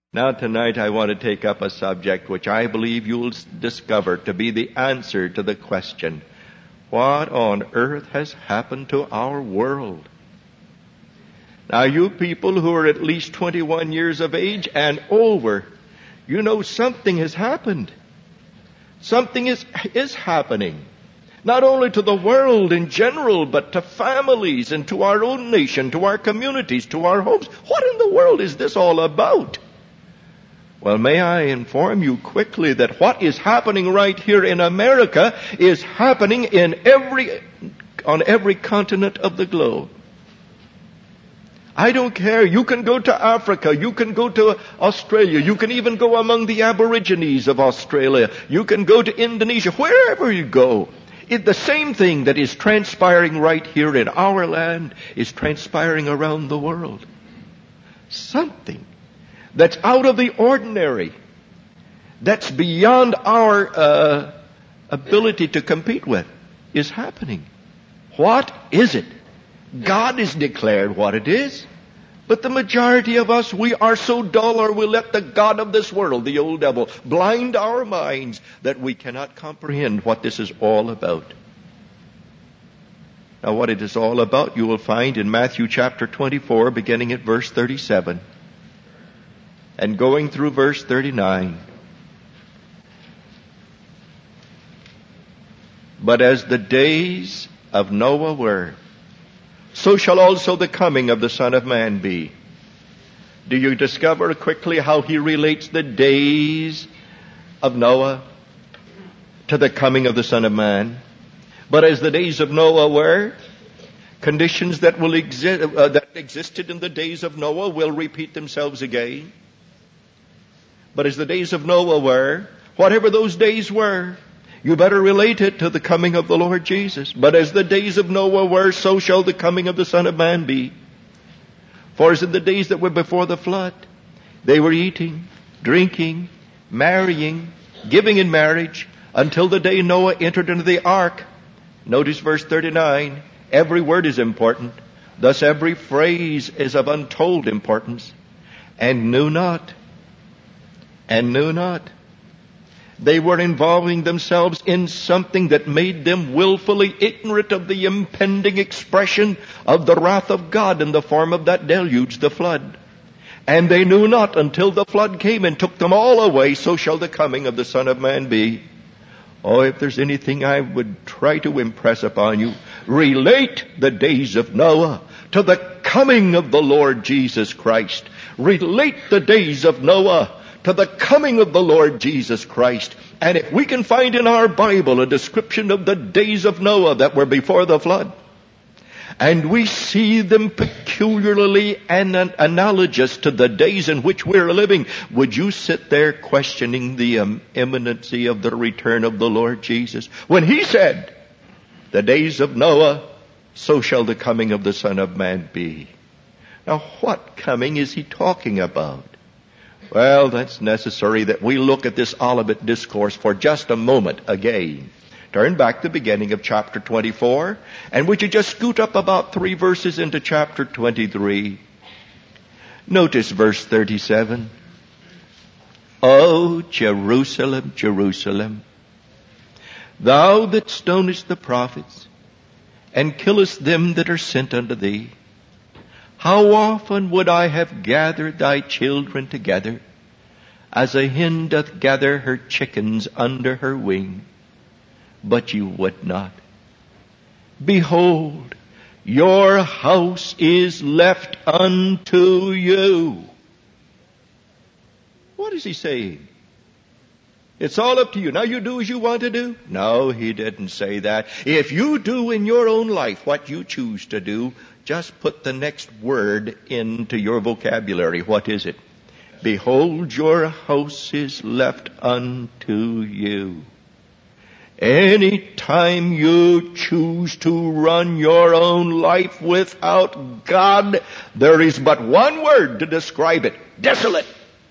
Now tonight I want to take up a subject which I believe you'll discover to be the answer to the question, what on earth has happened to our world? Now you people who are at least 21 years of age and over, you know something has happened. Something is happening. Not only to the world in general, but to families and to our own nation, to our communities, to our homes. What in the world is this all about? Well, may I inform you quickly that what is happening right here in America is happening on every continent of the globe. I don't care. You can go to Africa. You can go to Australia. You can even go among the Aborigines of Australia. You can go to Indonesia. Wherever you go, the same thing that is transpiring right here in our land is transpiring around the world. Something that's out of the ordinary, that's beyond our ability to compete with, is happening. What is it? God has declared what it is. But the majority of us, we are so dull, or we let the god of this world, the old devil, blind our minds that we cannot comprehend what this is all about. Now what it is all about you will find in Matthew chapter 24, beginning at verse 37. And going through verse 39. But as the days of Noah were, so shall also the coming of the Son of Man be. Do you discover quickly how he relates the days of Noah to the coming of the Son of Man? But as the days of Noah were, conditions that existed in the days of Noah will repeat themselves again. But as the days of Noah were, whatever those days were, you better relate it to the coming of the Lord Jesus. But as the days of Noah were, so shall the coming of the Son of Man be. For as in the days that were before the flood, they were eating, drinking, marrying, giving in marriage, until the day Noah entered into the ark. Notice verse 39. Every word is important. Thus every phrase is of untold importance. And knew not. They were involving themselves in something that made them willfully ignorant of the impending expression of the wrath of God in the form of that deluge, the flood. And they knew not until the flood came and took them all away, so shall the coming of the Son of Man be. Oh, if there's anything I would try to impress upon you, relate the days of Noah to the coming of the Lord Jesus Christ. Relate the days of Noah to the coming of the Lord Jesus Christ. And if we can find in our Bible a description of the days of Noah that were before the flood, and we see them peculiarly analogous to the days in which we're living, would you sit there questioning the imminency of the return of the Lord Jesus? When he said, the days of Noah, so shall the coming of the Son of Man be. Now what coming is he talking about? Well, that's necessary that we look at this Olivet Discourse for just a moment again. Turn back to the beginning of chapter 24, and would you just scoot up about 3 verses into chapter 23. Notice verse 37. O Jerusalem, Jerusalem, thou that stonest the prophets, and killest them that are sent unto thee, how often would I have gathered thy children together, as a hen doth gather her chickens under her wing, but you would not. Behold, your house is left unto you. What is he saying? It's all up to you. Now you do as you want to do? No, he didn't say that. If you do in your own life what you choose to do, just put the next word into your vocabulary. What is it? Behold, your house is left unto you. Any time you choose to run your own life without God, there is but one word to describe it. Desolate.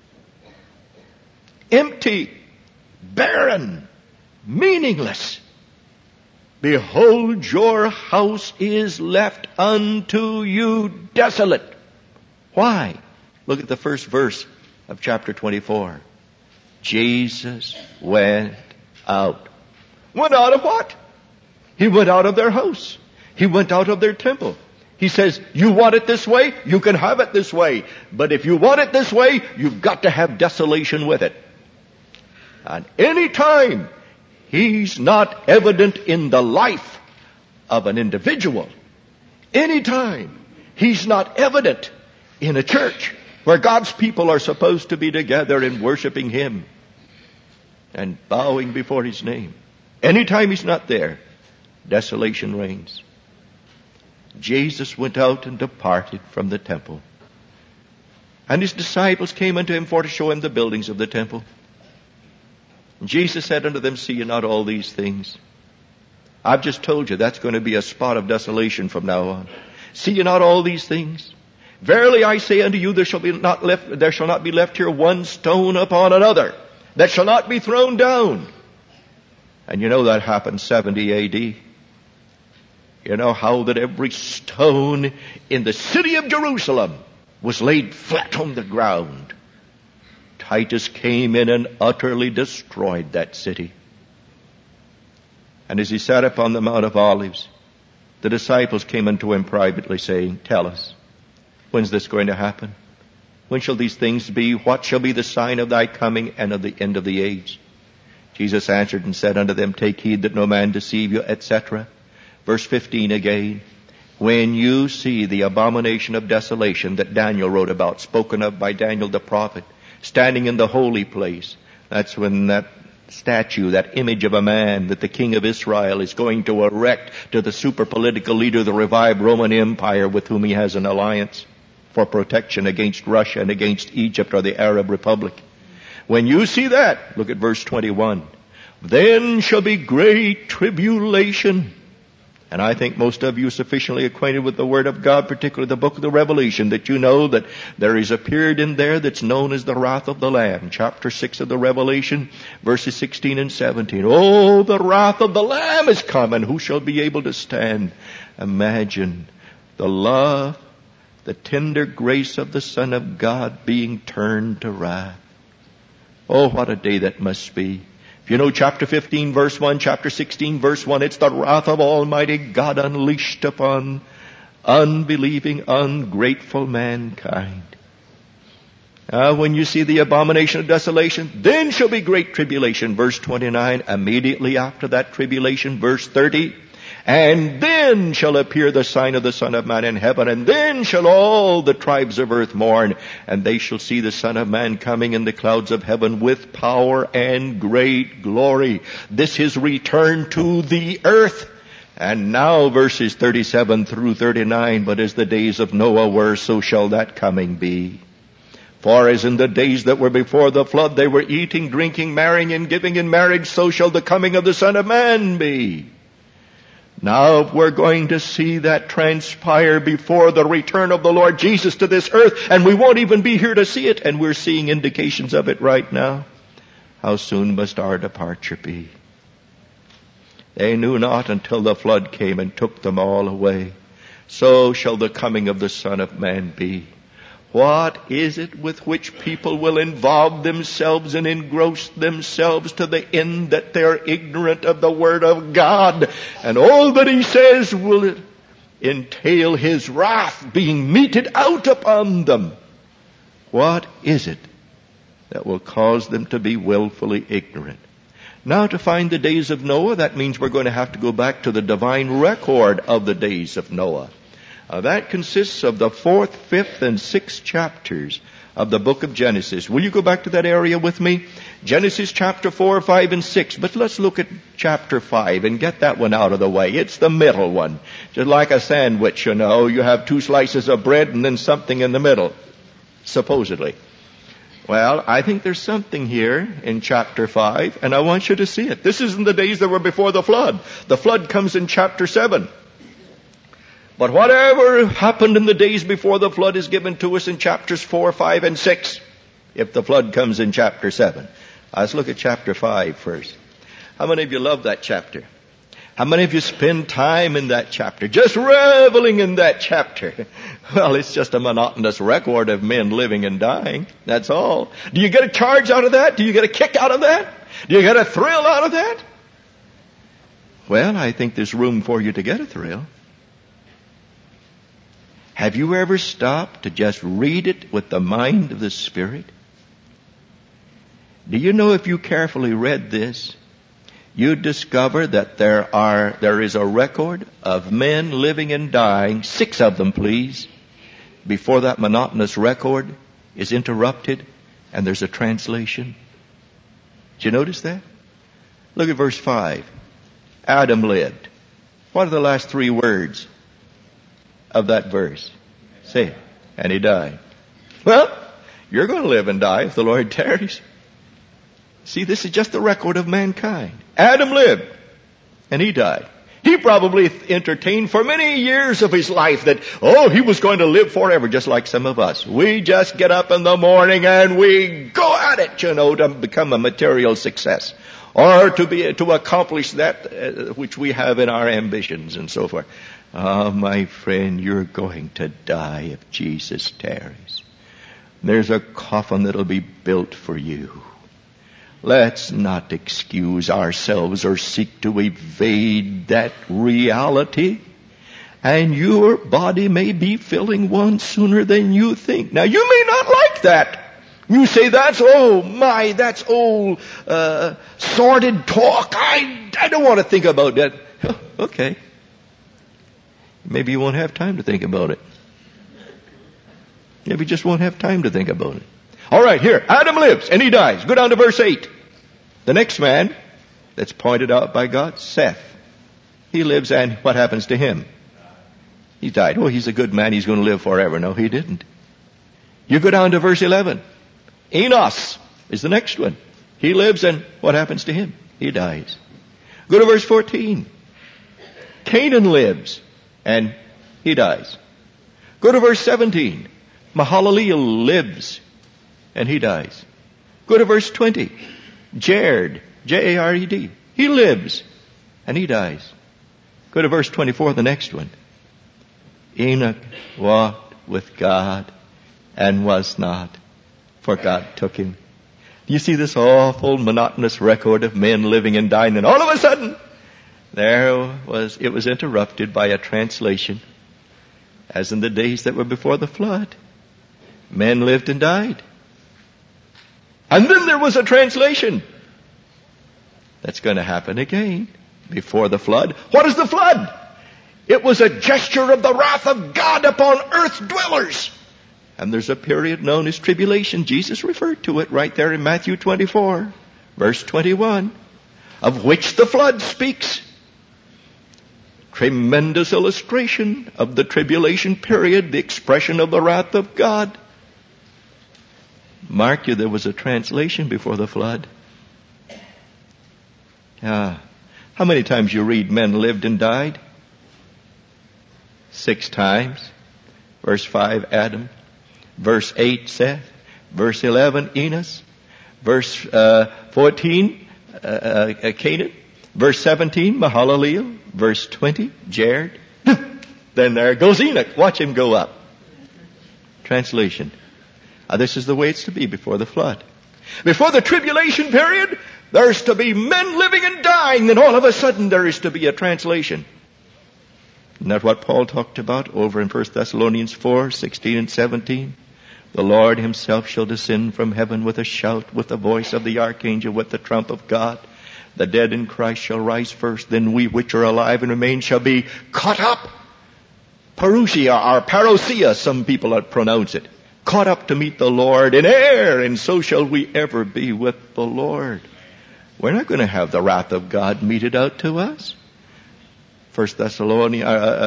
Empty. Barren. Meaningless. Behold, your house is left unto you desolate. Why? Look at the first verse. of chapter 24. Jesus went out. Went out of what? He went out of their house. He went out of their temple. He says, you want it this way? You can have it this way. But if you want it this way, you've got to have desolation with it. And any time He's not evident in the life of an individual, any time He's not evident in a church where God's people are supposed to be together and worshiping Him and bowing before His name, anytime He's not there, desolation reigns. Jesus went out and departed from the temple. And His disciples came unto Him for to show Him the buildings of the temple. And Jesus said unto them, see ye not all these things? I've just told you that's going to be a spot of desolation from now on. See ye not all these things? Verily I say unto you, there shall not be left here one stone upon another that shall not be thrown down. And you know that happened 70 A.D. You know how that every stone in the city of Jerusalem was laid flat on the ground. Titus came in and utterly destroyed that city. And as he sat upon the Mount of Olives, the disciples came unto him privately, saying, tell us, when's this going to happen? When shall these things be? What shall be the sign of thy coming and of the end of the age? Jesus answered and said unto them, take heed that no man deceive you, etc. Verse 15 again. When you see the abomination of desolation that Daniel wrote about, spoken of by Daniel the prophet, standing in the holy place, that's when that statue, that image of a man that the king of Israel is going to erect to the super political leader of the revived Roman Empire with whom he has an alliance for protection against Russia and against Egypt or the Arab Republic. When you see that, look at verse 21. Then shall be great tribulation. And I think most of you are sufficiently acquainted with the Word of God, particularly the book of the Revelation, that you know that there is a period in there that's known as the wrath of the Lamb. Chapter 6 of the Revelation, verses 16 and 17. Oh, the wrath of the Lamb is come, and who shall be able to stand? Imagine the love, the tender grace of the Son of God being turned to wrath. Oh, what a day that must be. You know chapter 15 verse 1, chapter 16 verse 1, it's the wrath of Almighty God unleashed upon unbelieving, ungrateful mankind. When you see the abomination of desolation, then shall be great tribulation. Verse 29, immediately after that tribulation, verse 30, and then shall appear the sign of the Son of Man in heaven, and then shall all the tribes of earth mourn, and they shall see the Son of Man coming in the clouds of heaven with power and great glory. This his return to the earth. And now verses 37 through 39, but as the days of Noah were, so shall that coming be. For as in the days that were before the flood, they were eating, drinking, marrying, and giving in marriage, so shall the coming of the Son of Man be. Now we're going to see that transpire before the return of the Lord Jesus to this earth, and we won't even be here to see it, and we're seeing indications of it right now. How soon must our departure be? They knew not until the flood came and took them all away. So shall the coming of the Son of Man be. What is it with which people will involve themselves and engross themselves to the end that they're ignorant of the Word of God? And all that He says will entail His wrath being meted out upon them. What is it that will cause them to be willfully ignorant? Now, to find the days of Noah, that means we're going to have to go back to the divine record of the days of Noah. That consists of the 4th, 5th, and 6th chapters of the book of Genesis. Will you go back to that area with me? Genesis chapter 4, 5, and 6. But let's look at chapter 5 and get that one out of the way. It's the middle one. Just like a sandwich, you know. You have 2 slices of bread and then something in the middle, supposedly. Well, I think there's something here in chapter 5, and I want you to see it. This isn't the days that were before the flood. The flood comes in chapter 7. But whatever happened in the days before the flood is given to us in chapters 4, 5, and 6, if the flood comes in chapter 7. Let's look at chapter 5 first. How many of you love that chapter? How many of you spend time in that chapter, just reveling in that chapter? Well, it's just a monotonous record of men living and dying. That's all. Do you get a charge out of that? Do you get a kick out of that? Do you get a thrill out of that? Well, I think there's room for you to get a thrill. Have you ever stopped to just read it with the mind of the Spirit? Do you know if you carefully read this, you'd discover that there is a record of men living and dying, 6 of them please, before that monotonous record is interrupted and there's a translation. Did you notice that? Look at verse 5. Adam lived. What are the last 3 words of that verse? Say it. And he died. Well, you're going to live and die if the Lord tarries. See, this is just the record of mankind. Adam lived, and he died. He probably entertained for many years of his life that, he was going to live forever, just like some of us. We just get up in the morning and we go at it, to become a material success. Or to accomplish that which we have in our ambitions and so forth. Oh, my friend, you're going to die if Jesus tarries. There's a coffin that'll be built for you. Let's not excuse ourselves or seek to evade that reality. And your body may be filling one sooner than you think. Now, you may not like that. You say, that's old, sordid talk. I don't want to think about that. Okay. Maybe you won't have time to think about it. Maybe you just won't have time to think about it. All right, here. Adam lives and he dies. Go down to verse 8. The next man that's pointed out by God, Seth. He lives, and what happens to him? He died. He's a good man. He's going to live forever. No, he didn't. You go down to verse 11. Enos is the next one. He lives, and what happens to him? He dies. Go to verse 14. Canaan lives, and he dies. Go to verse 17. Mahalaleel lives, and he dies. Go to verse 20. Jared, Jared, he lives, and he dies. Go to verse 24, the next one. Enoch walked with God and was not, for God took him. Do you see this awful monotonous record of men living and dying? And all of a sudden, it was interrupted by a translation, as in the days that were before the flood. Men lived and died. And then there was a translation. That's going to happen again before the flood. What is the flood? It was a gesture of the wrath of God upon earth dwellers. And there's a period known as tribulation. Jesus referred to it right there in Matthew 24, verse 21, of which the flood speaks. Tremendous illustration of the tribulation period, the expression of the wrath of God. Mark you, there was a translation before the flood. How many times you read men lived and died? 6 times. Verse 5, Adam. Verse 8, Seth. Verse 11, Enos. Verse 14, Canaan. Verse 17, Mahalaleel. Verse 20, Jared. Then there goes Enoch. Watch him go up. Translation. This is the way it's to be before the flood. Before the tribulation period, there's to be men living and dying. Then all of a sudden there is to be a translation. Isn't that what Paul talked about over in 1 Thessalonians 4, 16 and 17? The Lord himself shall descend from heaven with a shout, with the voice of the archangel, with the trump of God. The dead in Christ shall rise first. Then we which are alive and remain shall be caught up. Parousia or parousia, some people pronounce it. Caught up to meet the Lord in air, and so shall we ever be with the Lord. We're not going to have the wrath of God meted out to us. 1 Thessalonians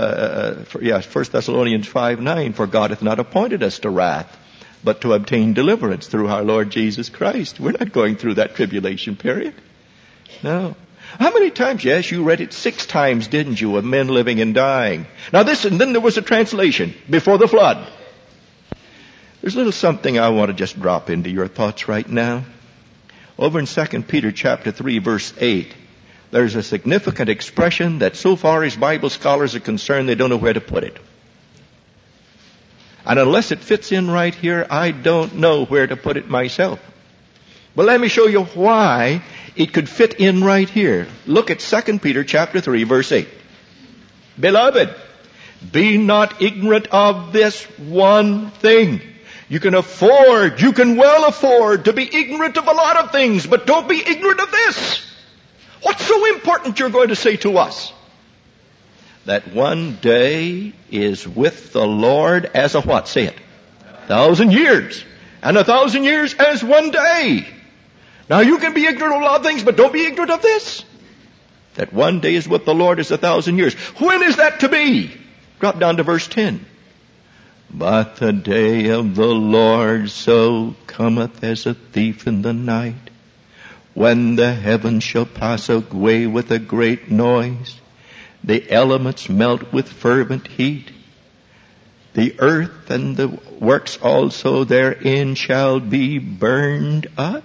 5:9, for God hath not appointed us to wrath, but to obtain deliverance through our Lord Jesus Christ. We're not going through that tribulation period. No. How many times? Yes, you read it 6 times, didn't you, of men living and dying. Now this, and then there was a translation before the flood. There's a little something I want to just drop into your thoughts right now. Over in 2 Peter chapter 3, verse 8, there's a significant expression that so far as Bible scholars are concerned, they don't know where to put it. And unless it fits in right here, I don't know where to put it myself. But let me show you why it could fit in right here. Look at 2 Peter chapter 3, verse 8. Beloved, be not ignorant of this one thing. You can well afford to be ignorant of a lot of things, but don't be ignorant of this. What's so important you're going to say to us? That one day is with the Lord as a what? Say it. 1,000 years. And 1,000 years as one day. Now you can be ignorant of a lot of things, but don't be ignorant of this. That one day is with the Lord as 1,000 years. When is that to be? Drop down to verse 10. But the day of the Lord so cometh as a thief in the night, when the heavens shall pass away with a great noise, the elements melt with fervent heat, the earth and the works also therein shall be burned up.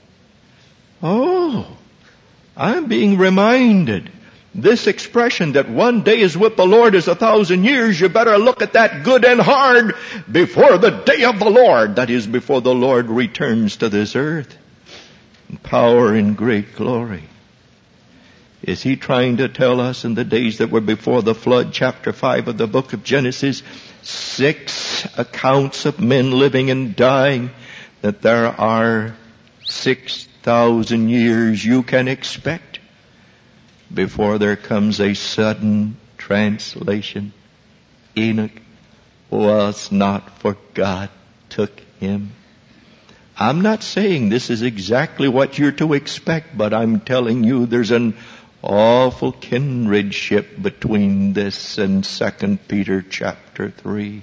Oh, I'm being reminded. This expression that one day is with the Lord is 1,000 years, you better look at that good and hard before the day of the Lord. That is, before the Lord returns to this earth in power and great glory. Is he trying to tell us in the days that were before the flood, chapter 5 of the book of Genesis, 6 accounts of men living and dying, that there are 6,000 years you can expect before there comes a sudden translation? Enoch was not, for God took him. I'm not saying this is exactly what you're to expect, but I'm telling you there's an awful kindredship between this and 2 Peter chapter 3.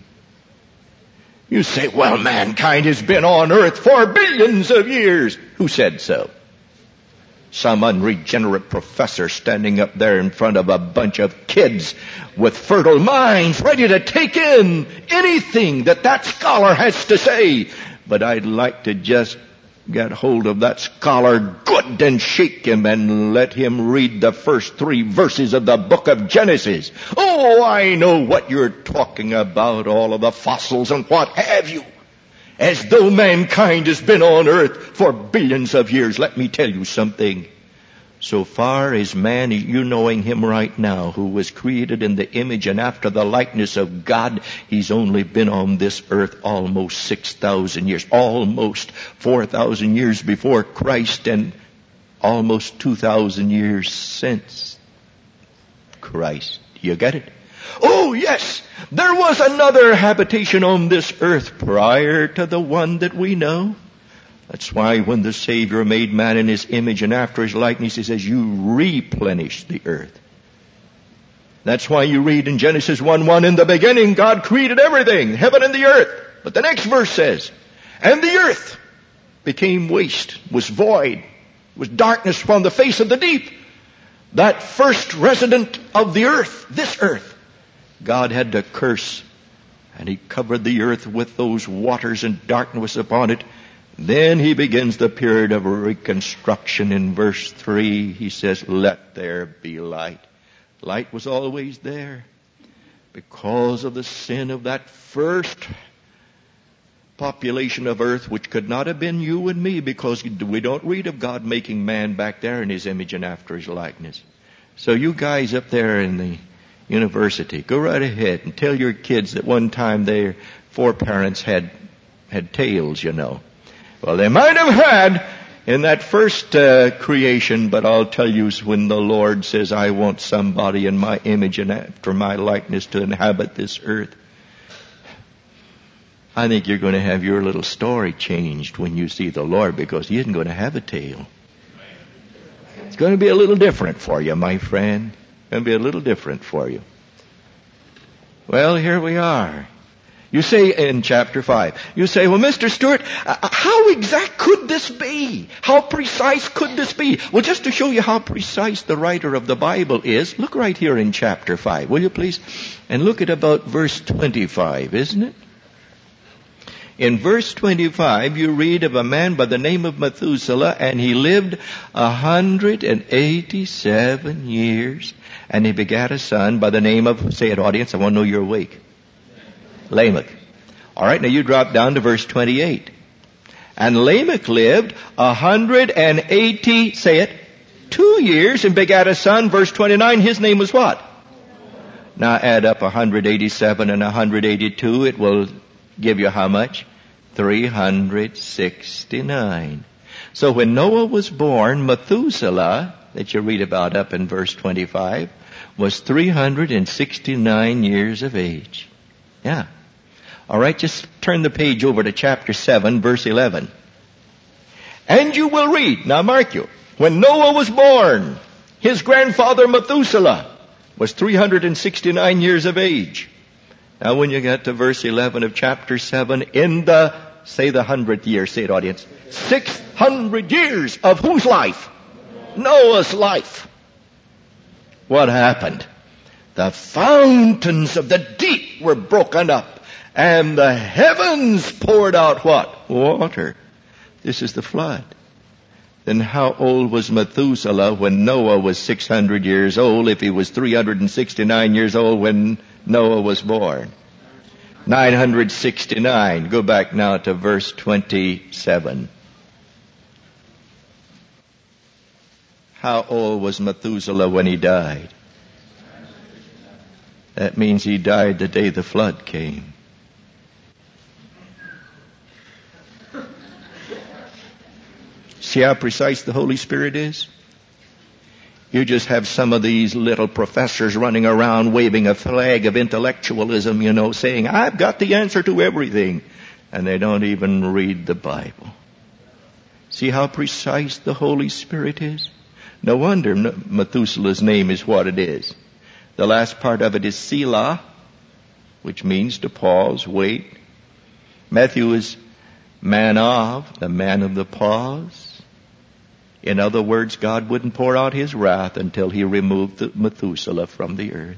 You say, well, mankind has been on earth for billions of years. Who said so? Some unregenerate professor standing up there in front of a bunch of kids with fertile minds ready to take in anything that scholar has to say. But I'd like to just get hold of that scholar good and shake him and let him read the first 3 verses of the book of Genesis. Oh, I know what you're talking about, all of the fossils and what have you. As though mankind has been on earth for billions of years. Let me tell you something. So far as man, you knowing him right now, who was created in the image and after the likeness of God, he's only been on this earth almost 6,000 years. Almost 4,000 years before Christ and almost 2,000 years since Christ. Do you get it? Oh, yes. There was another habitation on this earth prior to the one that we know. That's why when the Savior made man in his image and after his likeness, he says, you replenish the earth. That's why you read in Genesis 1:1, in the beginning God created everything, heaven and the earth. But the next verse says, and the earth became waste, was void, was darkness from the face of the deep. That first resident of the earth, this earth, God had to curse, and he covered the earth with those waters and darkness upon it. Then he begins the period of reconstruction. In verse 3, he says, let there be light. Light was always there. Because of the sin of that first population of earth, which could not have been you and me, because we don't read of God making man back there in his image and after his likeness. So you guys up there in the university, go right ahead and tell your kids that one time their foreparents had tails, you know. Well, they might have had in that first creation, but I'll tell you, when the Lord says, I want somebody in my image and after my likeness to inhabit this earth, I think you're going to have your little story changed when you see the Lord, because he isn't going to have a tail. It's going to be a little different for you, my friend. It's going to be a little different for you. Well, here we are. You say in chapter 5, you say, well, Mr. Stewart, how exact could this be? How precise could this be? Well, just to show you how precise the writer of the Bible is, look right here in chapter 5, will you please? And look at about verse 25, isn't it? In verse 25, you read of a man by the name of Methuselah, and he lived 187 years, and he begat a son by the name of, say it, audience, I want to know you're awake. Lamech. All right, now you drop down to verse 28. And Lamech lived 180, say it, 2 years and begat a son. Verse 29, his name was what? Now add up 187 and 182. It will give you how much? 369. So when Noah was born, Methuselah, that you read about up in verse 25, was 369 years of age. Yeah. All right, just turn the page over to chapter 7, verse 11. And you will read, now mark you, when Noah was born, his grandfather Methuselah was 369 years of age. Now when you get to verse 11 of chapter 7, in the, say the 100th year, say it audience, 600 years of whose life? Noah's life. What happened? The fountains of the deep were broken up, and the heavens poured out what? Water. This is the flood. Then how old was Methuselah when Noah was 600 years old, if he was 369 years old when Noah was born? 969. Go back now to verse 27. How old was Methuselah when he died? That means he died the day the flood came. See how precise the Holy Spirit is? You just have some of these little professors running around waving a flag of intellectualism, saying, I've got the answer to everything. And they don't even read the Bible. See how precise the Holy Spirit is? No wonder Methuselah's name is what it is. The last part of it is Selah, which means to pause, wait. Matthew is man of, the man of the pause. In other words, God wouldn't pour out his wrath until he removed Methuselah from the earth.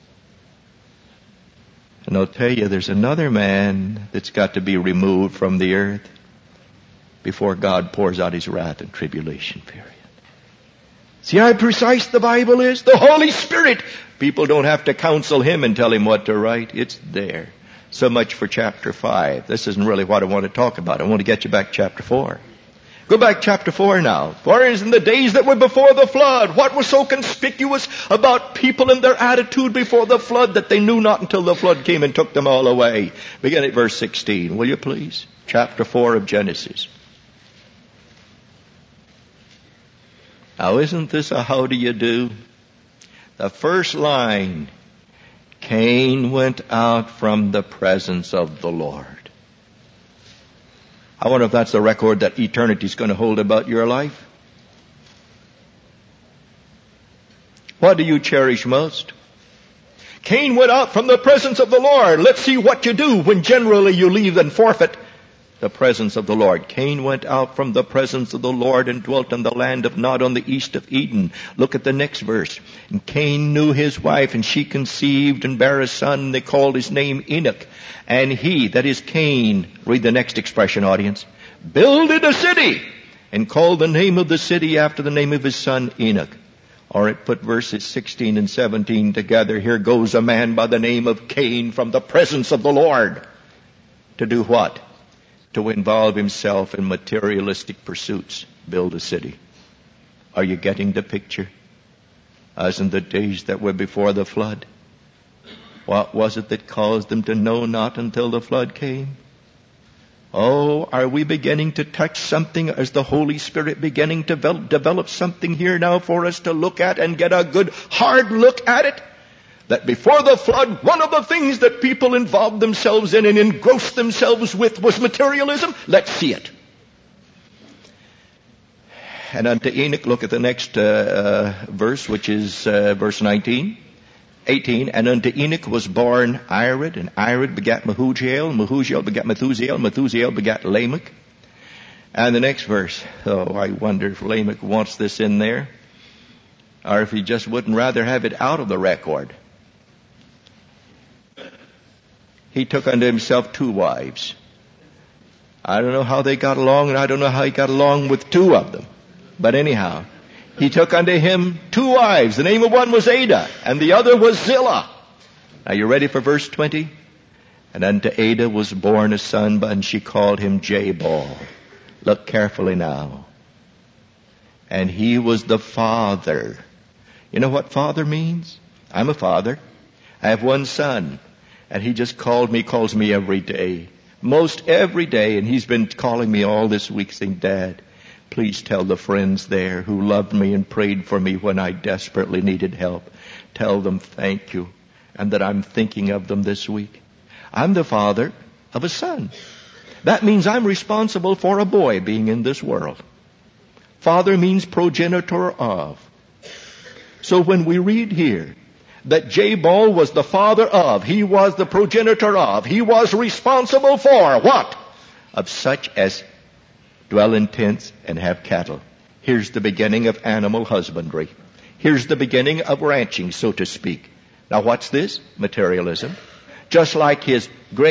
And I'll tell you, there's another man that's got to be removed from the earth before God pours out his wrath and tribulation period. See how precise the Bible is? The Holy Spirit. People don't have to counsel him and tell him what to write. It's there. So much for chapter 5. This isn't really what I want to talk about. I want to get you back to chapter 4. Go back chapter 4 now. For as in the days that were before the flood, what was so conspicuous about people and their attitude before the flood that they knew not until the flood came and took them all away? Begin at verse 16, will you please? Chapter 4 of Genesis. Now isn't this a how do you do? The first line, Cain went out from the presence of the Lord. I wonder if that's the record that eternity's going to hold about your life. What do you cherish most? Cain went out from the presence of the Lord. Let's see what you do when generally you leave and forfeit the presence of the Lord. Cain went out from the presence of the Lord and dwelt in the land of Nod on the east of Eden. Look at the next verse. And Cain knew his wife, and she conceived and bare a son. They called his name Enoch. And he, that is Cain, read the next expression, audience, builded a city and called the name of the city after the name of his son Enoch. All right, put verses 16 and 17 together. Here goes a man by the name of Cain from the presence of the Lord. To do what? To involve himself in materialistic pursuits. Build a city. Are you getting the picture? As in the days that were before the flood. What was it that caused them to know not until the flood came? Oh, are we beginning to touch something? Is the Holy Spirit beginning to develop something here now for us to look at and get a good hard look at it? That before the flood, one of the things that people involved themselves in and engrossed themselves with was materialism. Let's see it. And unto Enoch, look at the next verse, which is verse 18. And unto Enoch was born Irad, and Irad begat Mehujael, and Mehujael begat Methusael, and Methusael begat Lamech. And the next verse, oh, I wonder if Lamech wants this in there, or if he just wouldn't rather have it out of the record. He took unto himself 2 wives. I don't know how they got along, and I don't know how he got along with 2 of them. But anyhow, he took unto him 2 wives. The name of one was Ada, and the other was Zillah. Are you ready for verse 20? And unto Ada was born a son, and she called him Jabal. Look carefully now. And he was the father. You know what father means? I'm a father. I have one son. And he just calls me every day. Most every day. And he's been calling me all this week saying, Dad, please tell the friends there who loved me and prayed for me when I desperately needed help. Tell them thank you. And that I'm thinking of them this week. I'm the father of a son. That means I'm responsible for a boy being in this world. Father means progenitor of. So when we read here that Jabal was the father of, he was the progenitor of, he was responsible for what? Of such as dwell in tents and have cattle. Here's the beginning of animal husbandry. Here's the beginning of ranching, so to speak. Now what's this? Materialism. Just like his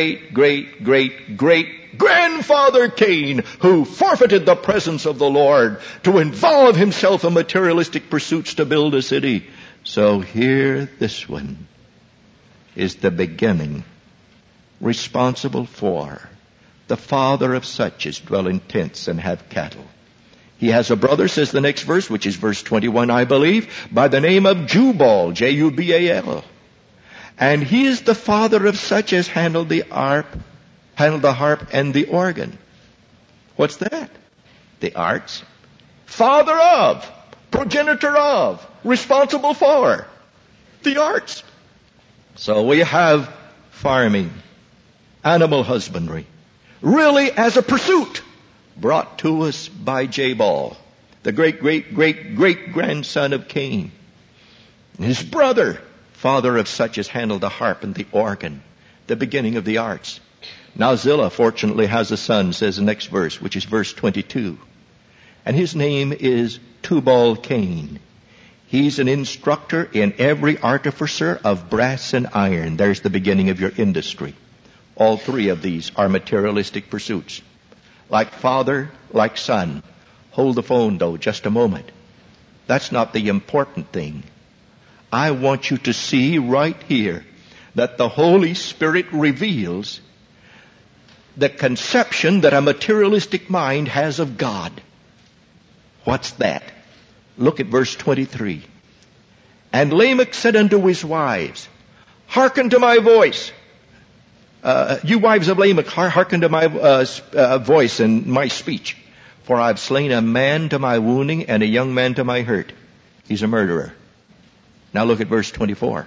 great-great-great-great-grandfather Cain, who forfeited the presence of the Lord to involve himself in materialistic pursuits to build a city. So here this one is the beginning, responsible for the father of such as dwell in tents and have cattle. He has a brother, says the next verse, which is verse 21, I believe, by the name of Jubal, Jubal. And he is the father of such as handle the harp and the organ. What's that? The arts. Father of, progenitor of, responsible for the arts. So we have farming, animal husbandry, really as a pursuit brought to us by Jabal, the great-great-great-great-grandson of Cain. His brother, father of such as handle the harp and the organ, the beginning of the arts. Now Zillah fortunately has a son, says the next verse, which is verse 22. And his name is Tubal-Cain. He's an instructor in every artificer of brass and iron. There's the beginning of your industry. All three of these are materialistic pursuits. Like father, like son. Hold the phone though, just a moment. That's not the important thing. I want you to see right here that the Holy Spirit reveals the conception that a materialistic mind has of God. What's that? Look at verse 23. And Lamech said unto his wives, hearken to my voice. You wives of Lamech, hearken to my voice and my speech. For I've slain a man to my wounding and a young man to my hurt. He's a murderer. Now look at verse 24.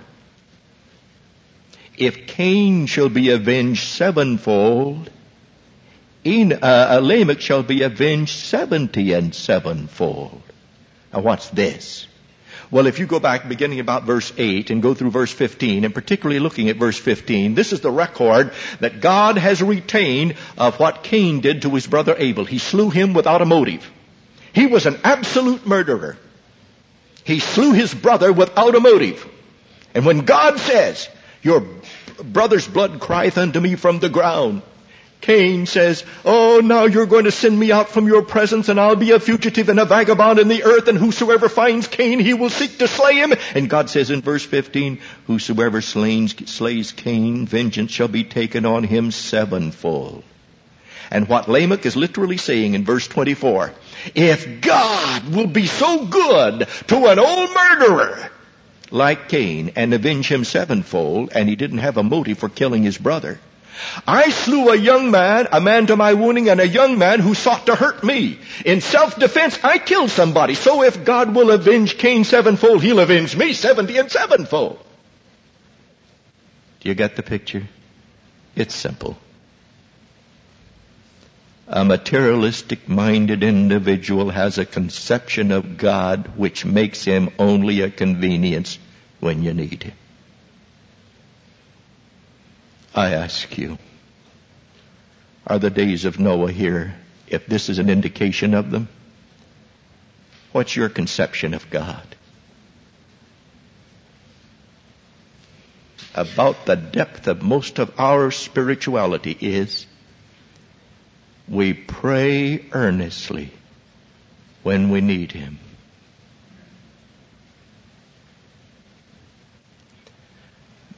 If Cain shall be avenged sevenfold, Lamech shall be avenged 70 and sevenfold. Now what's this? Well, if you go back beginning about verse 8 and go through verse 15, and particularly looking at verse 15, this is the record that God has retained of what Cain did to his brother Abel. He slew him without a motive. He was an absolute murderer. He slew his brother without a motive. And when God says, your brother's blood crieth unto me from the ground, Cain says, oh, now you're going to send me out from your presence, and I'll be a fugitive and a vagabond in the earth, and whosoever finds Cain, he will seek to slay him. And God says in verse 15, whosoever slays Cain, vengeance shall be taken on him sevenfold. And what Lamech is literally saying in verse 24, if God will be so good to an old murderer like Cain and avenge him sevenfold, and he didn't have a motive for killing his brother, I slew a young man, a man to my wounding, and a young man who sought to hurt me. In self-defense, I killed somebody. So if God will avenge Cain sevenfold, he'll avenge me 70 and sevenfold. Do you get the picture? It's simple. A materialistic-minded individual has a conception of God which makes him only a convenience when you need him. I ask you, are the days of Noah here, if this is an indication of them? What's your conception of God? About the depth of most of our spirituality is we pray earnestly when we need him.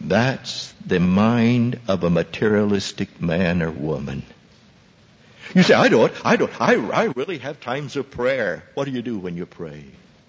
That's the mind of a materialistic man or woman. You say, I don't. I really have times of prayer. What do you do when you pray?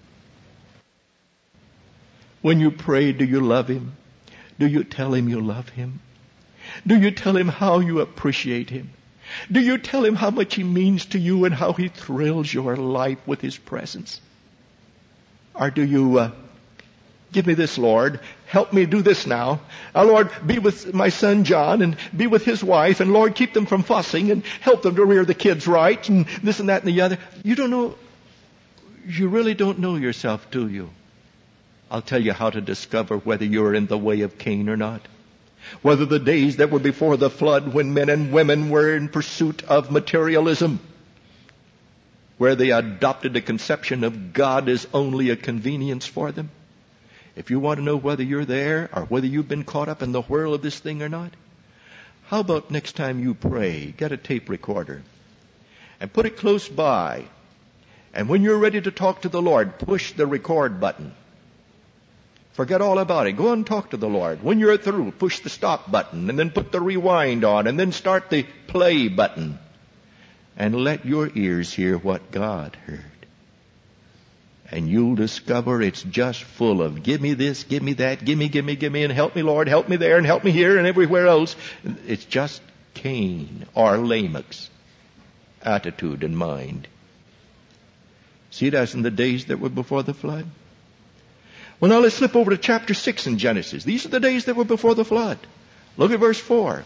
When you pray, do you love Him? Do you tell Him you love Him? Do you tell Him how you appreciate Him? Do you tell Him how much He means to you and how He thrills your life with His presence? Or do you, give me this, Lord. Help me do this now. Lord, be with my son John and be with his wife. And Lord, keep them from fussing and help them to rear the kids right and this and that and the other. You don't know. You really don't know yourself, do you? I'll tell you how to discover whether you're in the way of Cain or not. Whether the days that were before the flood when men and women were in pursuit of materialism, where they adopted a conception of God as only a convenience for them. If you want to know whether you're there or whether you've been caught up in the whirl of this thing or not, how about next time you pray, get a tape recorder and put it close by. And when you're ready to talk to the Lord, push the record button. Forget all about it. Go and talk to the Lord. When you're through, push the stop button and then put the rewind on and then start the play button. And let your ears hear what God heard. And you'll discover it's just full of give me this, give me that, give me, and help me, Lord, help me there, and help me here, and everywhere else. It's just Cain or Lamech's attitude and mind. See that in the days that were before the flood? Well, now let's flip over to chapter 6 in Genesis. These are the days that were before the flood. Look at verse 4.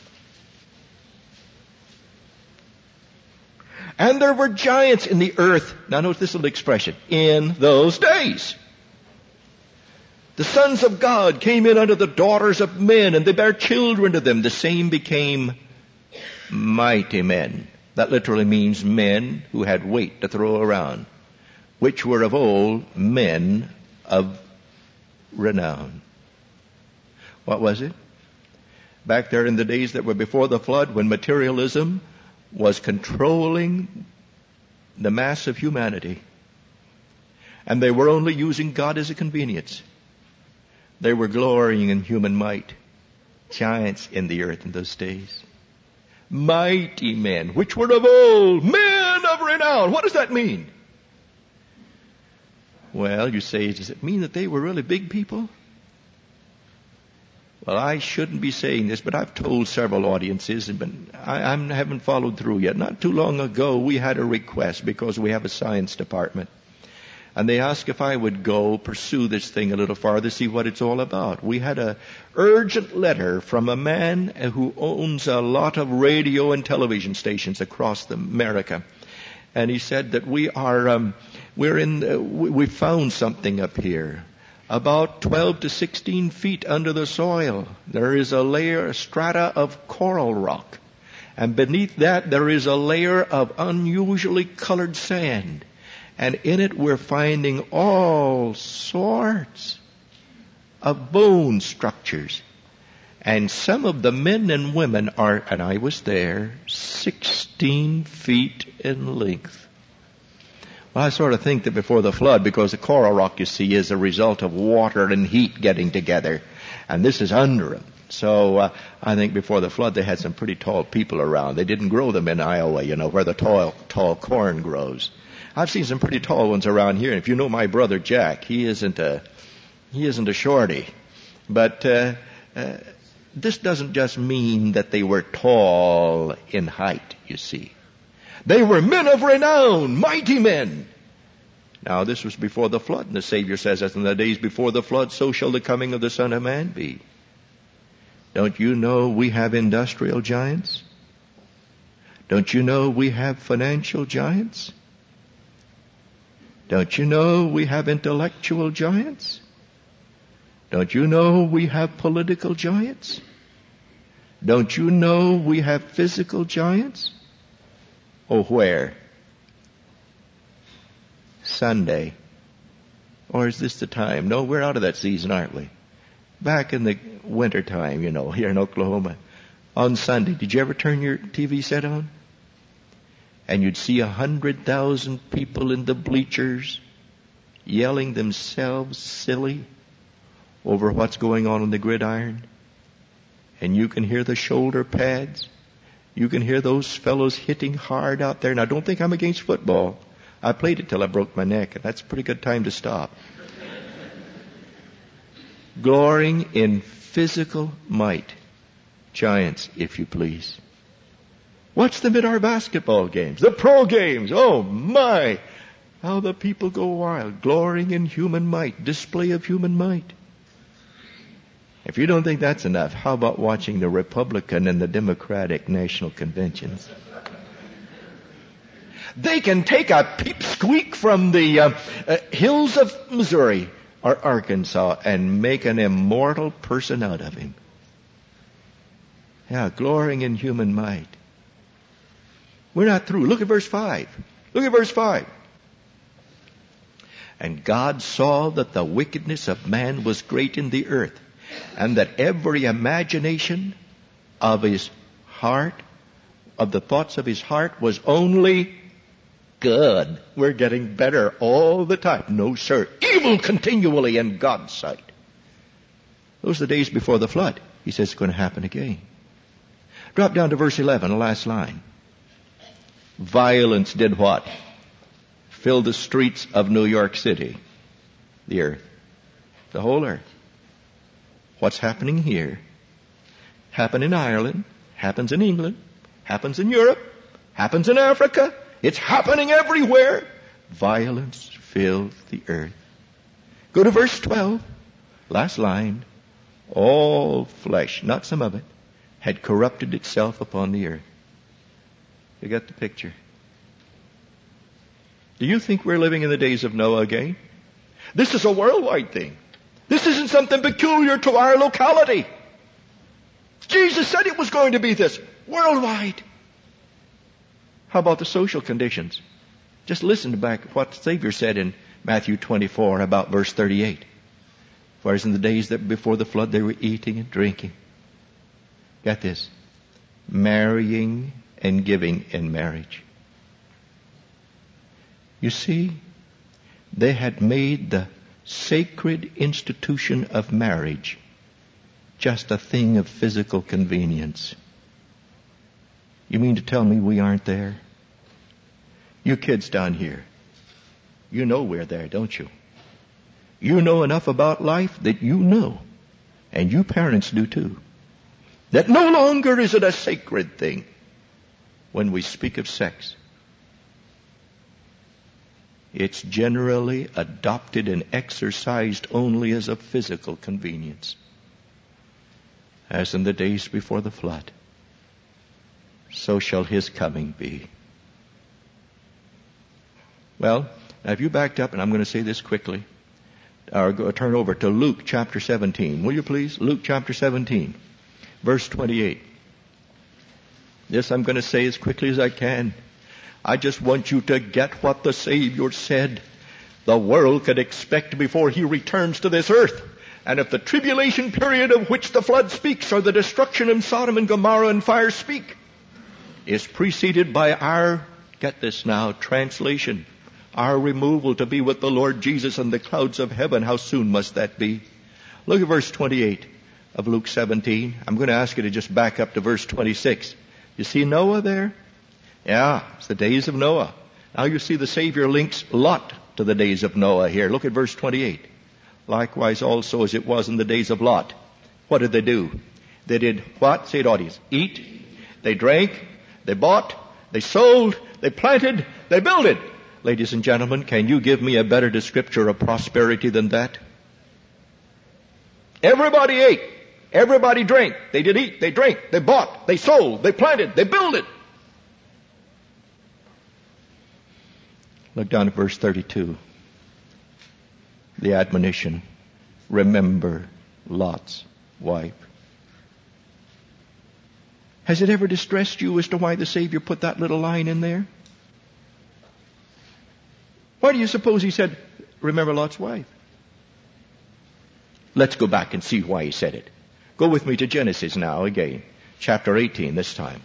And there were giants in the earth. Now notice this little expression. In those days. The sons of God came in unto the daughters of men, and they bare children to them. The same became mighty men. That literally means men who had weight to throw around, which were of old men of renown. What was it? Back there in the days that were before the flood, when materialism was controlling the mass of humanity, and they were only using God as a convenience. They were glorying in human might. Giants in the earth in those days. Mighty men, which were of old, men of renown. What does that mean? Well, you say, does it mean that they were really big people? Well, I shouldn't be saying this, but I've told several audiences, and I haven't followed through yet. Not too long ago, we had a request because we have a science department. And they asked if I would go pursue this thing a little farther, see what it's all about. We had an urgent letter from a man who owns a lot of radio and television stations across America. And he said that we found something up here. About 12 to 16 feet under the soil, there is a strata of coral rock. And beneath that, there is a layer of unusually colored sand. And in it, we're finding all sorts of bone structures. And some of the men and women are, and I was there, 16 feet in length. Well, I sort of think that before the flood, because the coral rock, you see, is a result of water and heat getting together. And this is under them. So I think before the flood, they had some pretty tall people around. They didn't grow them in Iowa, where the tall corn grows. I've seen some pretty tall ones around here. And if you know my brother Jack, he isn't a shorty. But this doesn't just mean that they were tall in height, you see. They were men of renown, mighty men. Now, this was before the flood, and the Savior says, as in the days before the flood, so shall the coming of the Son of Man be. Don't you know we have industrial giants? Don't you know we have financial giants? Don't you know we have intellectual giants? Don't you know we have political giants? Don't you know we have physical giants? Oh, where? Sunday. Or is this the time? No, we're out of that season, aren't we? Back in the winter time, here in Oklahoma. On Sunday, did you ever turn your TV set on? And you'd see 100,000 people in the bleachers yelling themselves silly over what's going on in the gridiron. And you can hear the shoulder pads. You can hear those fellows hitting hard out there. Now, don't think I'm against football. I played it till I broke my neck, and that's a pretty good time to stop. Glorying in physical might. Giants, if you please. Watch them at our basketball games, the pro games. Oh, my! How the people go wild, glorying in human might, display of human might. If you don't think that's enough, how about watching the Republican and the Democratic national conventions? They can take a peepsqueak from the hills of Missouri or Arkansas and make an immortal person out of him. Yeah, glorying in human might. We're not through. Look at verse 5. Look at verse 5. And God saw that the wickedness of man was great in the earth, and that every imagination of his heart, of the thoughts of his heart, was only good. We're getting better all the time. No, sir. Evil continually in God's sight. Those are the days before the flood. He says it's going to happen again. Drop down to verse 11, the last line. Violence did what? Filled the streets of New York City. The earth. The whole earth. What's happening here? Happened in Ireland. Happens in England. Happens in Europe. Happens in Africa. It's happening everywhere. Violence filled the earth. Go to verse 12. Last line. All flesh, not some of it, had corrupted itself upon the earth. You got the picture? Do you think we're living in the days of Noah again? This is a worldwide thing. This isn't something peculiar to our locality. Jesus said it was going to be this. Worldwide. How about the social conditions? Just listen back what the Savior said in Matthew 24 about verse 38. Whereas in the days that before the flood they were eating and drinking. Get this. Marrying and giving in marriage. You see, they had made the sacred institution of marriage just a thing of physical convenience. You mean to tell me we aren't there? You kids down here, you know we're there, don't you? You know enough about life that you know, and you parents do too, that no longer is it a sacred thing when we speak of sex. It's generally adopted and exercised only as a physical convenience, as in the days before the flood. So shall his coming be. Well, now if you backed up, and I'm going to say this quickly, or turn over to Luke chapter 17. Will you please? Luke chapter 17, verse 28. This I'm going to say as quickly as I can. I just want you to get what the Savior said the world could expect before He returns to this earth. And if the tribulation period of which the flood speaks, or the destruction in Sodom and Gomorrah and fire speak, is preceded by our, get this now, translation, our removal to be with the Lord Jesus in the clouds of heaven, how soon must that be? Look at verse 28 of Luke 17. I'm going to ask you to just back up to verse 26. You see Noah there? Yeah, it's the days of Noah. Now you see the Savior links Lot to the days of Noah here. Look at verse 28. Likewise also as it was in the days of Lot. What did they do? They did what? Say it, audience. Eat. They drank. They bought. They sold. They planted. They builded. Ladies and gentlemen, can you give me a better descriptor of prosperity than that? Everybody ate. Everybody drank. They did eat. They drank. They bought. They sold. They planted. They builded. Look down at verse 32. The admonition. Remember Lot's wife. Has it ever distressed you as to why the Savior put that little line in there? Why do you suppose He said, remember Lot's wife? Let's go back and see why He said it. Go with me to Genesis now again. Chapter 18 this time.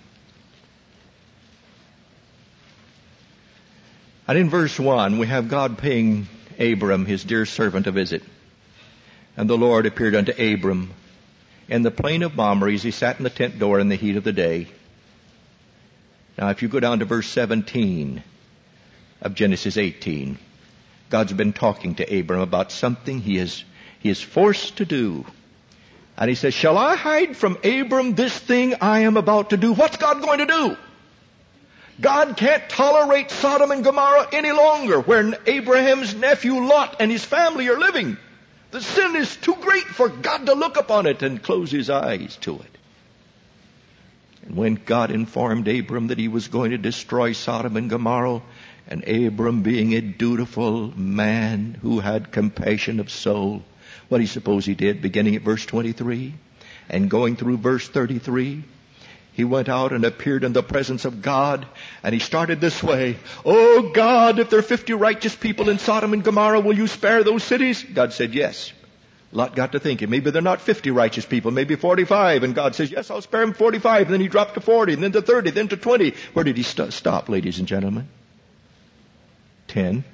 And in verse 1, we have God paying Abram, his dear servant, a visit. And the Lord appeared unto Abram in the plain of Mamre as he sat in the tent door in the heat of the day. Now, if you go down to verse 17 of Genesis 18, God's been talking to Abram about something he is forced to do. And he says, shall I hide from Abram this thing I am about to do? What's God going to do? God can't tolerate Sodom and Gomorrah any longer, where Abraham's nephew Lot and his family are living. The sin is too great for God to look upon it and close his eyes to it. And when God informed Abram that he was going to destroy Sodom and Gomorrah, and Abram being a dutiful man who had compassion of soul, what do you suppose he did, beginning at verse 23 and going through verse 33? He went out and appeared in the presence of God, and he started this way. Oh God, if there are 50 righteous people in Sodom and Gomorrah, will you spare those cities? God said yes. Lot got to thinking, maybe they're not 50 righteous people, maybe 45. And God says, yes, I'll spare them 45. And then he dropped to 40, and then to 30, then to 20. Where did he stop, ladies and gentlemen? 10.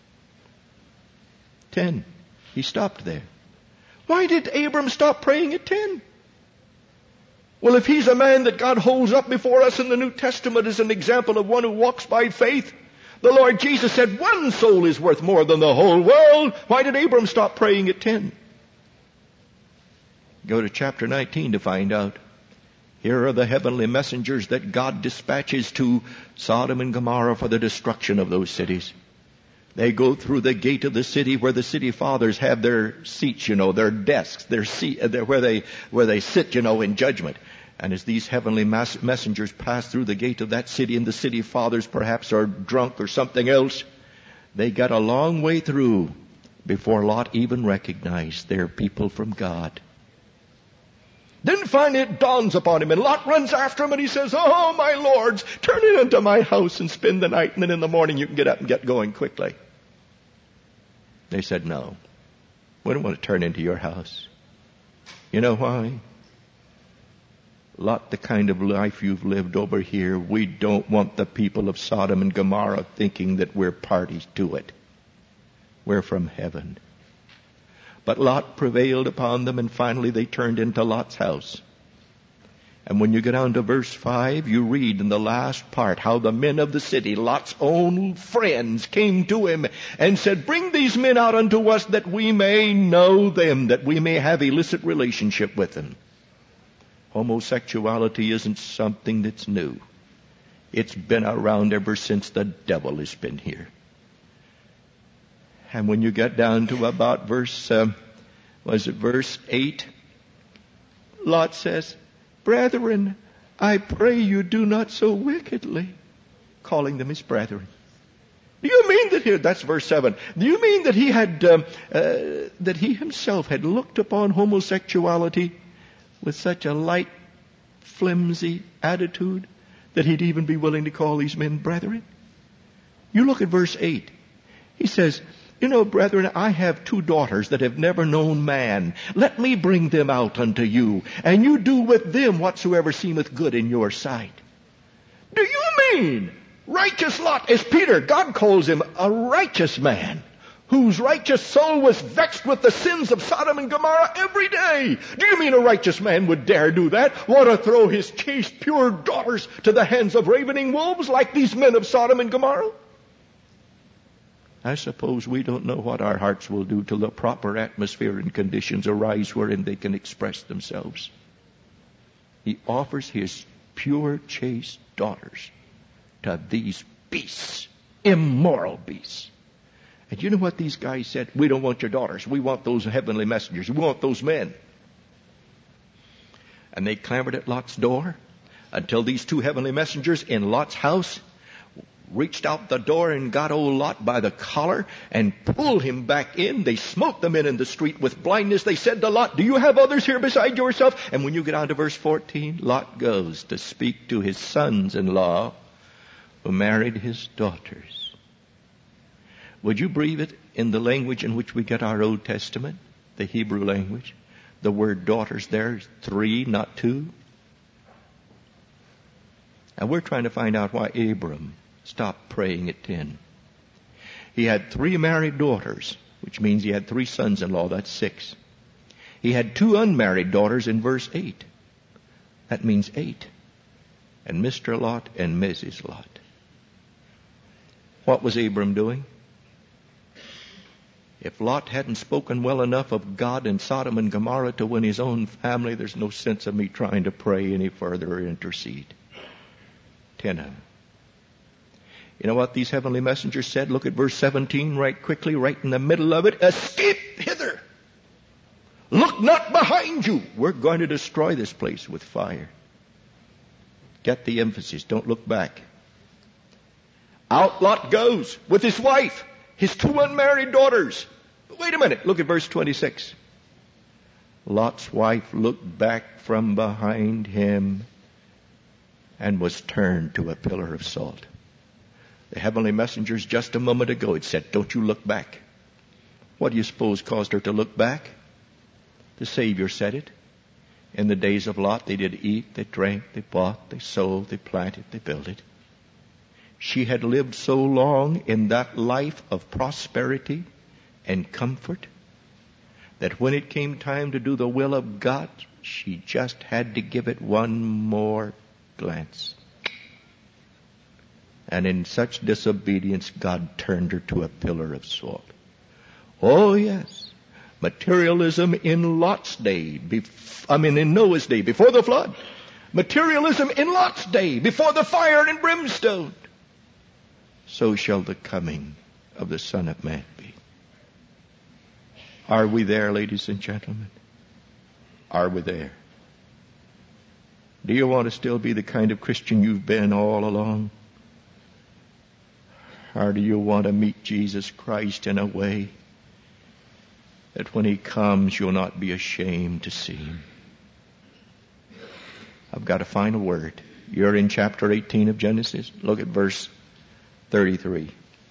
He stopped there. Why did Abram stop praying at 10? Well, if he's a man that God holds up before us in the New Testament as an example of one who walks by faith, the Lord Jesus said one soul is worth more than the whole world. Why did Abram stop praying at 10? Go to chapter 19 to find out. Here are the heavenly messengers that God dispatches to Sodom and Gomorrah for the destruction of those cities. They go through the gate of the city where the city fathers have their seats, their desks, where they sit, in judgment. And as these heavenly messengers pass through the gate of that city, and the city fathers perhaps are drunk or something else, they got a long way through before Lot even recognized they're people from God. Then finally it dawns upon him, and Lot runs after him, and he says, oh, my lords, turn in into my house and spend the night, and then in the morning you can get up and get going quickly. They said, no, we don't want to turn into your house. You know why? Lot, the kind of life you've lived over here, we don't want the people of Sodom and Gomorrah thinking that we're parties to it. We're from heaven. But Lot prevailed upon them, and finally they turned into Lot's house. And when you get down to verse 5, you read in the last part how the men of the city, Lot's own friends, came to him and said, bring these men out unto us that we may know them, that we may have illicit relationship with them. Homosexuality isn't something that's new. It's been around ever since the devil has been here. And when you get down to about verse 8, Lot says, brethren, I pray you do not so wickedly, calling them his brethren. Do you mean that here, that's verse 7, do you mean that he had, that he himself had looked upon homosexuality with such a light, flimsy attitude that he'd even be willing to call these men brethren? You look at verse 8. He says, brethren, I have 2 daughters that have never known man. Let me bring them out unto you, and you do with them whatsoever seemeth good in your sight. Do you mean righteous Lot, as Peter, God calls him a righteous man, whose righteous soul was vexed with the sins of Sodom and Gomorrah every day? Do you mean a righteous man would dare do that? Want to throw his chaste, pure daughters to the hands of ravening wolves like these men of Sodom and Gomorrah? I suppose we don't know what our hearts will do till the proper atmosphere and conditions arise wherein they can express themselves. He offers his pure, chaste daughters to these beasts, immoral beasts. And you know what these guys said? We don't want your daughters. We want those heavenly messengers. We want those men. And they clamored at Lot's door until these 2 heavenly messengers in Lot's house reached out the door and got old Lot by the collar and pulled him back in. They smote the men in the street with blindness. They said to Lot, do you have others here beside yourself? And when you get on to verse 14, Lot goes to speak to his sons-in-law who married his daughters. Would you believe it, in the language in which we get our Old Testament, the Hebrew language, the word daughters there is 3, not 2. And we're trying to find out why Abram stopped praying at 10. He had 3 married daughters, which means he had 3 sons-in-law. That's 6. He had 2 unmarried daughters in verse 8. That means 8. And Mr. Lot and Mrs. Lot. What was Abram doing? If Lot hadn't spoken well enough of God in Sodom and Gomorrah to win his own family, there's no sense of me trying to pray any further or intercede. 10. You know what these heavenly messengers said? Look at verse 17 right quickly, right in the middle of it. Escape hither. Look not behind you. We're going to destroy this place with fire. Get the emphasis. Don't look back. Out Lot goes with his wife, his 2 unmarried daughters. But wait a minute. Look at verse 26. Lot's wife looked back from behind him and was turned to a pillar of salt. The heavenly messengers just a moment ago had said, don't you look back. What do you suppose caused her to look back? The Savior said it. In the days of Lot, they did eat, they drank, they bought, they sowed, they planted, they builded. She had lived so long in that life of prosperity and comfort that when it came time to do the will of God, she just had to give it one more glance. And in such disobedience, God turned her to a pillar of salt. Oh yes, materialism in Lot's day, in Noah's day, before the flood. Materialism in Lot's day, before the fire and brimstone. So shall the coming of the Son of Man be. Are we there, ladies and gentlemen? Are we there? Do you want to still be the kind of Christian you've been all along? Or do you want to meet Jesus Christ in a way that when He comes, you'll not be ashamed to see Him? I've got a final word. You're in chapter 18 of Genesis. Look at verse 33.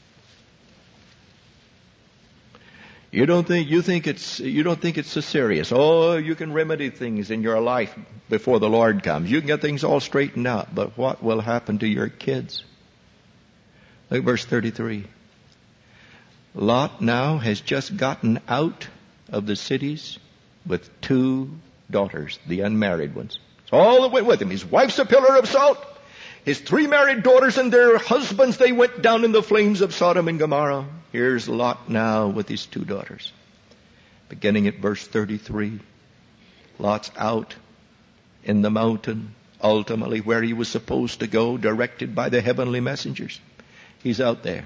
You don't think it's so serious. Oh, you can remedy things in your life before the Lord comes. You can get things all straightened out. But what will happen to your kids? Look at verse 33. Lot now has just gotten out of the cities with 2 daughters, the unmarried ones. It's all that went with him. His wife's a pillar of salt. His 3 married daughters and their husbands, they went down in the flames of Sodom and Gomorrah. Here's Lot now with his 2 daughters. Beginning at verse 33. Lot's out in the mountain, ultimately where he was supposed to go, directed by the heavenly messengers. He's out there.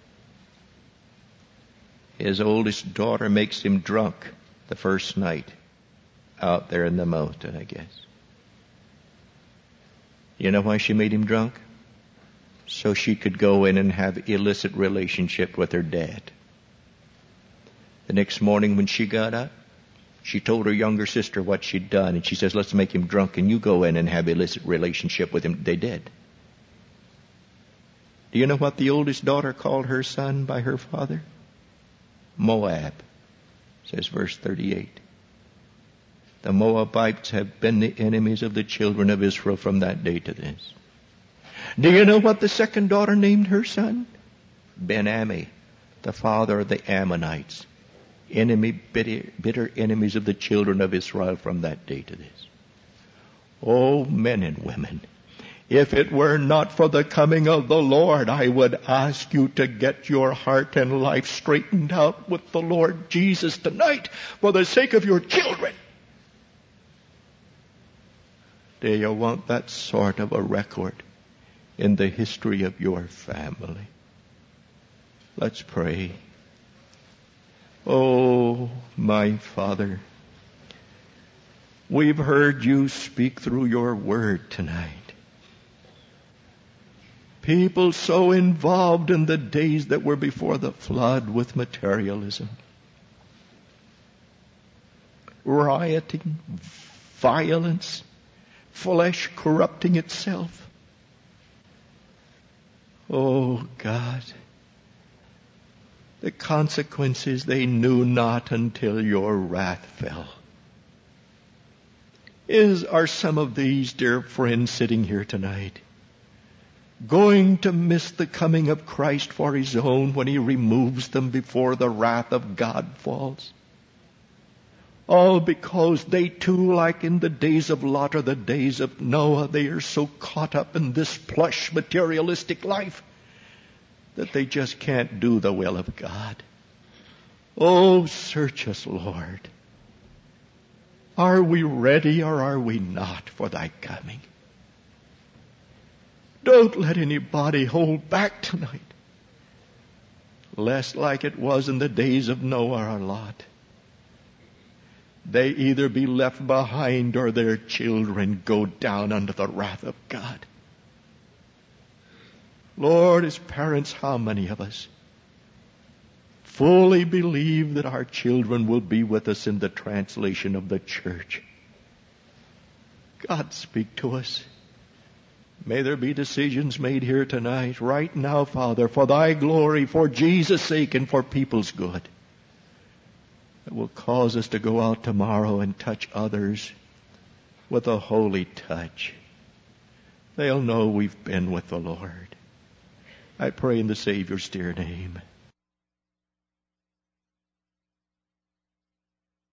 His oldest daughter makes him drunk the first night out there in the mountain, I guess. You know why she made him drunk? So she could go in and have illicit relationship with her dad. The next morning when she got up, she told her younger sister what she'd done, and she says, let's make him drunk and you go in and have illicit relationship with him. They did. Do you know what the oldest daughter called her son by her father? Moab, says verse 38. The Moabites have been the enemies of the children of Israel from that day to this. Do you know what the second daughter named her son? Ben-Ami, the father of the Ammonites. Bitter enemies of the children of Israel from that day to this. Oh, men and women, if it were not for the coming of the Lord, I would ask you to get your heart and life straightened out with the Lord Jesus tonight for the sake of your children. Do you want that sort of a record in the history of your family? Let's pray. Oh, my Father, we've heard you speak through your word tonight. People so involved in the days that were before the flood with materialism, rioting, violence, flesh corrupting itself. Oh God, the consequences they knew not until your wrath fell. Are some of these dear friends sitting here tonight going to miss the coming of Christ for His own when He removes them before the wrath of God falls? All because they too, like in the days of Lot or the days of Noah, they are so caught up in this plush materialistic life that they just can't do the will of God. Oh, search us, Lord. Are we ready or are we not for thy coming? Don't let anybody hold back tonight, lest like it was in the days of Noah or Lot, they either be left behind or their children go down under the wrath of God. Lord, as parents, how many of us fully believe that our children will be with us in the translation of the church? God, speak to us. May there be decisions made here tonight, right now, Father, for thy glory, for Jesus' sake, and for people's good, that will cause us to go out tomorrow and touch others with a holy touch. They'll know we've been with the Lord. I pray in the Savior's dear name.